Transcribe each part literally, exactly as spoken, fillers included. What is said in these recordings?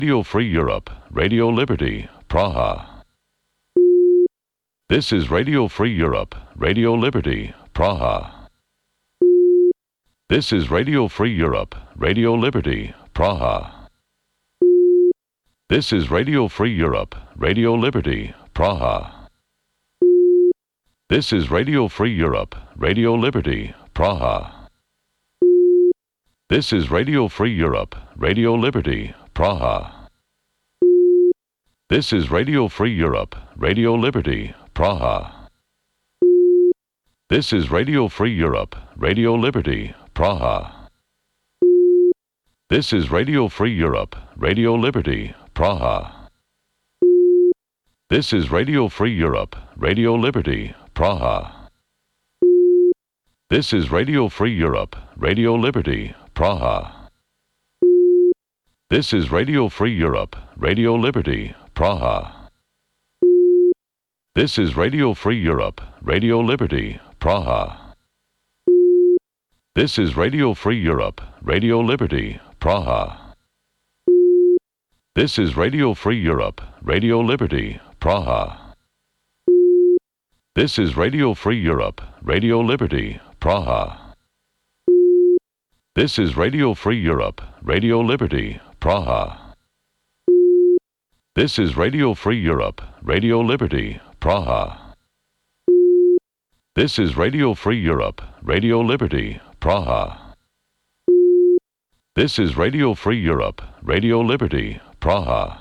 Radio Free Europe, Radio Liberty, Praha. This is Radio Free Europe, Radio Liberty, Praha. This is Radio Free Europe, Radio Liberty, Praha. This is Radio Free Europe, Radio Liberty, Praha. This is Radio Free Europe, Radio Liberty, Praha. This is Radio Free Europe, Radio Liberty, Praha. This is Radio Free Europe, Radio Liberty, Praha. This is Radio Free Europe, Radio Liberty, Praha. This is Radio Free Europe, Radio Liberty, Praha. This is Radio Free Europe, Radio Liberty, Praha. This is Radio Free Europe, Radio Liberty, Praha. This is Radio Free Europe, Radio Liberty, Praha. This is Radio Free Europe, Radio Liberty, Praha. This is Radio Free Europe, Radio Liberty, Praha. This is Radio Free Europe, Radio Liberty, Praha. This is Radio Free Europe, Radio Liberty, Praha. This is Radio Free Europe, Radio Liberty, Praha. This is Radio Free Europe, Radio Liberty, Praha. This is Radio Free Europe, Radio Liberty, Praha. This is Radio Free Europe, Radio Liberty, Praha.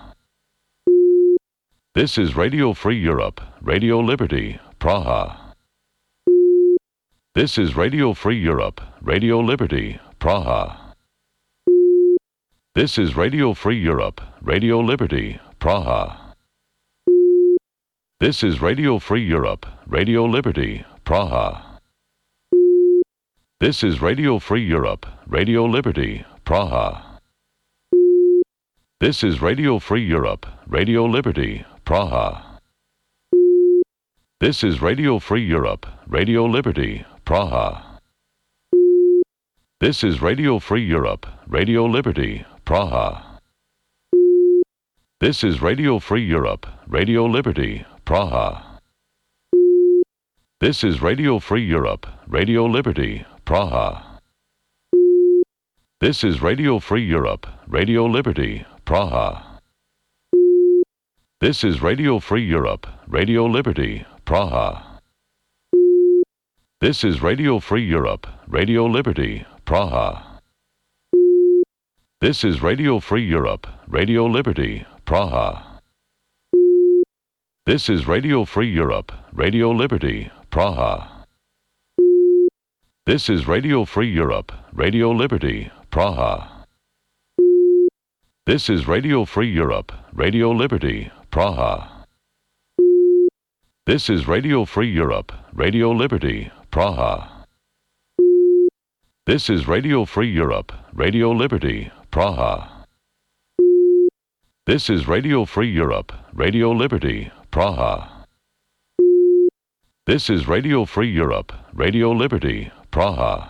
This is Radio Free Europe, Radio Liberty, Praha. This is Radio Free Europe, Radio Liberty, Praha. This is Radio Free Europe, Radio Liberty, Praha. This is Radio Free Europe, Radio Liberty, Praha. This is Radio Free Europe, Radio Liberty, Praha. This is Radio Free Europe, Radio Liberty, Praha. This is Radio Free Europe, Radio Liberty, Praha. This is Radio Free Europe, Radio Liberty, Praha. This is Radio Free Europe, Radio Liberty, Praha. This is Radio Free Europe, Radio Liberty, Praha. This is Radio Free Europe, Radio Liberty, Praha. This is Radio Free Europe, Radio Liberty, Praha. This is Radio Free Europe, Radio Liberty, Praha. This is Radio Free Europe, Radio Liberty, Praha. This is Radio Free Europe, Radio Liberty, Praha. This is Radio Free Europe, Radio Liberty, Praha. This is Radio Free Europe, Radio Liberty, Praha. This is Radio Free Europe, Radio Liberty, Praha. This is Radio Free Europe, Radio Liberty, Praha. This is Radio Free Europe, Radio Liberty, Praha. This is Radio Free Europe, Radio Liberty, Praha.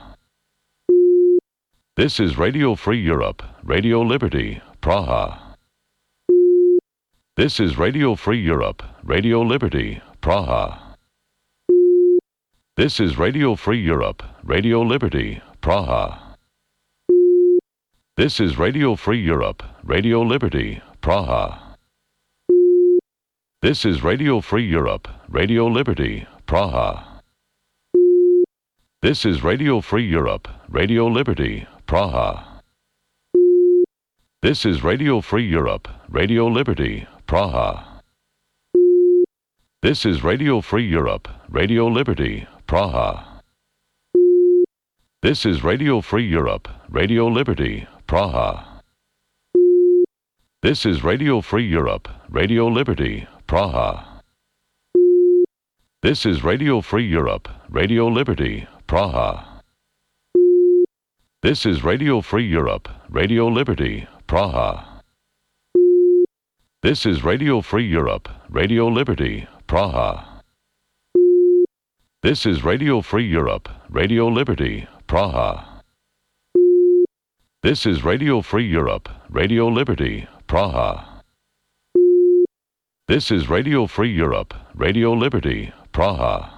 This is Radio Free Europe, Radio Liberty, Praha. This is Radio Free Europe, Radio Liberty, Praha. This is Radio Free Europe, Radio Liberty, Praha. This is Radio Free Europe, Radio Liberty, Praha. This is Radio Free Europe, Radio Liberty, Praha. This is Radio Free Europe, Radio Liberty, Praha. This is Radio Free Europe, Radio Liberty, Praha. This is Radio Free Europe, Radio Liberty, Praha. This is Radio Free Europe, Radio Liberty, Praha. This is Radio Free Europe, Radio Liberty, Praha. This is Radio Free Europe, Radio Liberty, Praha. This is Radio Free Europe, Radio Liberty, Praha. This is Radio Free Europe, Radio Liberty, Praha. This is Radio Free Europe, Radio Liberty, Praha. This is Radio Free Europe, Radio Liberty, Praha. This is Radio Free Europe, Radio Liberty, Praha.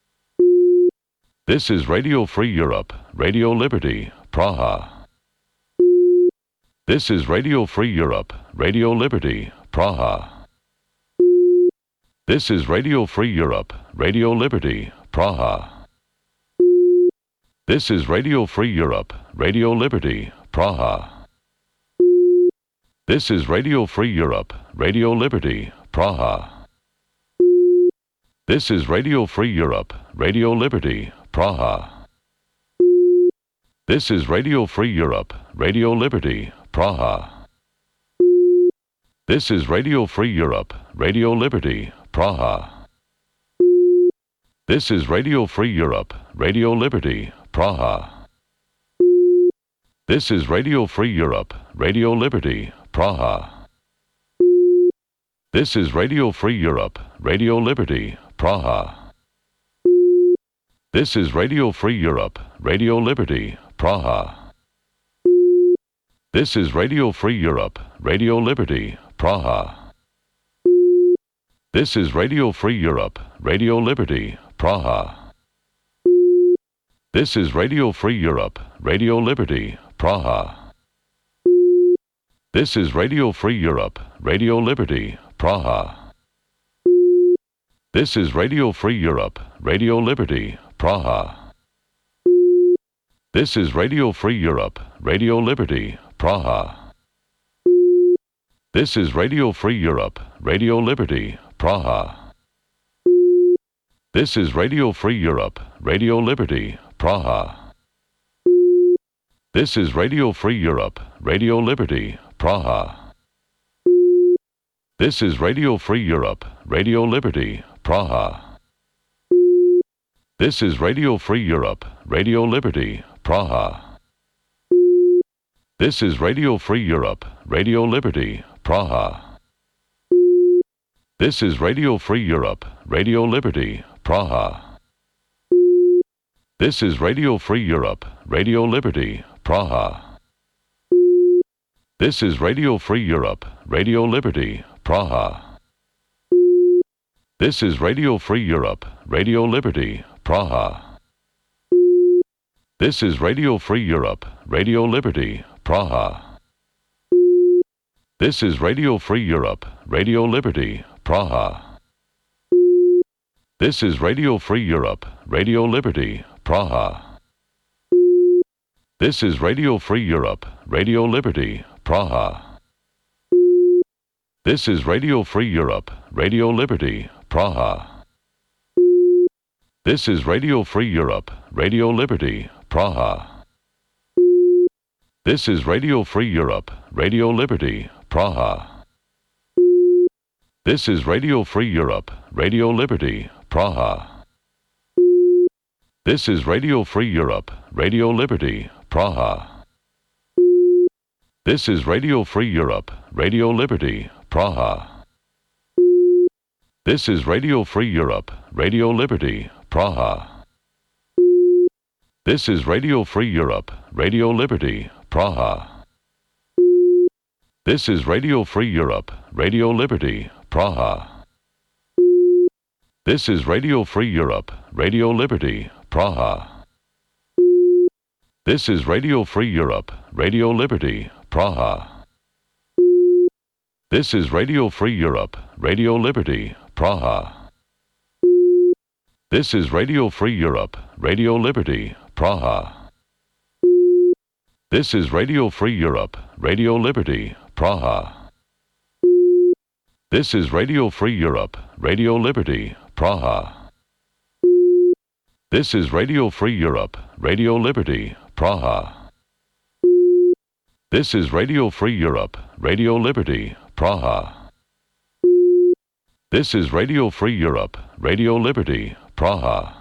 This is Radio Free Europe, Radio Liberty, Praha. This is Radio Free Europe, Radio Liberty, Praha. This is Radio Free Europe, Radio Liberty, Praha. This is Radio Free Europe, Radio Liberty, Praha. This is Radio Free Europe, Radio Liberty, Praha. This is Radio Free Europe, Radio Liberty, Praha. This is Radio Free Europe, Radio Liberty, Praha. This is Radio Free Europe, Radio Liberty, Praha. This is Radio Free Europe, Radio Liberty, Praha. This is Radio Free Europe, Radio Liberty, Praha. This is Radio Free Europe, Radio Liberty, Praha. This is Radio Free Europe, Radio Liberty, Praha. This is Radio Free Europe, Radio Liberty, Praha. This is Radio Free Europe, Radio Liberty, Praha. This is Radio Free Europe, Radio Liberty, Praha. This is Radio Free Europe, Radio Liberty, Praha. This is Radio Free Europe, Radio Liberty, Praha. This is Radio Free Europe, Radio Liberty, Praha. This is Radio Free Europe, Radio Liberty, Praha. This is Radio Free Europe, Radio Liberty, Praha. This is Radio Free Europe, Radio Liberty, Praha. This is Radio Free Europe, Radio Liberty, Praha. This is Radio Free Europe, Radio Liberty, Praha. This is Radio Free Europe, Radio Liberty, Praha. This is Radio Free Europe, Radio Liberty, Praha. This is Radio Free Europe, Radio Liberty, Praha. This is Radio Free Europe, Radio Liberty, Praha. This is Radio Free Europe, Radio Liberty, Praha. This is Radio Free Europe, Radio Liberty, Praha. This is Radio Free Europe, Radio Liberty, Praha. This is Radio Free Europe, Radio Liberty, Praha. This is Radio Free Europe, Radio Liberty, Praha. This is Radio Free Europe, Radio Liberty, Praha. This is Radio Free Europe, Radio Liberty, Praha. This is Radio Free Europe, Radio Liberty, Praha. This is Radio Free Europe, Radio Liberty, Praha. This is Radio Free Europe, Radio Liberty, Praha. This is Radio Free Europe, Radio Liberty, Praha. This is Radio Free Europe, Radio Liberty, Praha. This is Radio Free Europe, Radio Liberty, Praha. This is Radio Free Europe, Radio Liberty, Praha. This is Radio Free Europe, Radio Liberty, Praha. This is Radio Free Europe, Radio Liberty, Praha. This is Radio Free Europe, Radio Liberty, Praha. This is Radio Free Europe, Radio Liberty, Praha. This is Radio Free Europe, Radio Liberty, Praha. This is Radio Free Europe, Radio Liberty, Praha. This is Radio Free Europe, Radio Liberty, Praha. This is Radio Free Europe, Radio Liberty, Praha. This is Radio Free Europe, Radio Liberty, Praha.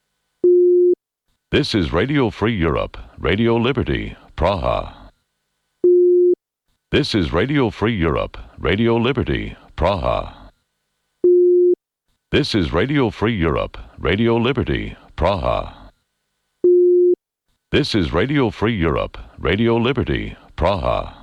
This is Radio Free Europe, Radio Liberty, Praha. This is Radio Free Europe, Radio Liberty, Praha. This is Radio Free Europe, Radio Liberty, Praha. This is Radio Free Europe, Radio Liberty, Praha.